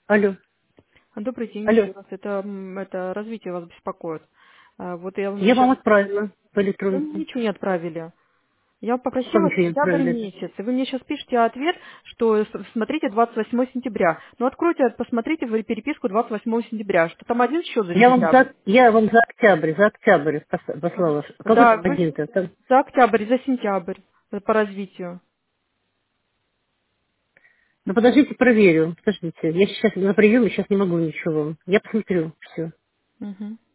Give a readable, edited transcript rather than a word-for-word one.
Алло, Добрый день алло. еще раз. Это развитие вас беспокоит. Вот я вам Я сейчас... вам отправила по Вы мне электронке. ничего не отправили. Я вам Как попросила еще не сентябрь отправили? месяц, и вы мне сейчас пишете ответ, что смотрите 28 сентября. Ну, откройте, посмотрите в переписку 28 сентября, что там один счет за сентябрь. Я вам за октябрь послала. Какой Да, там вы один-то? Там... за октябрь, за сентябрь по развитию. Ну подождите, проверю. Подождите. Я сейчас на приеме, сейчас не могу ничего. Я посмотрю. Все. Мгм.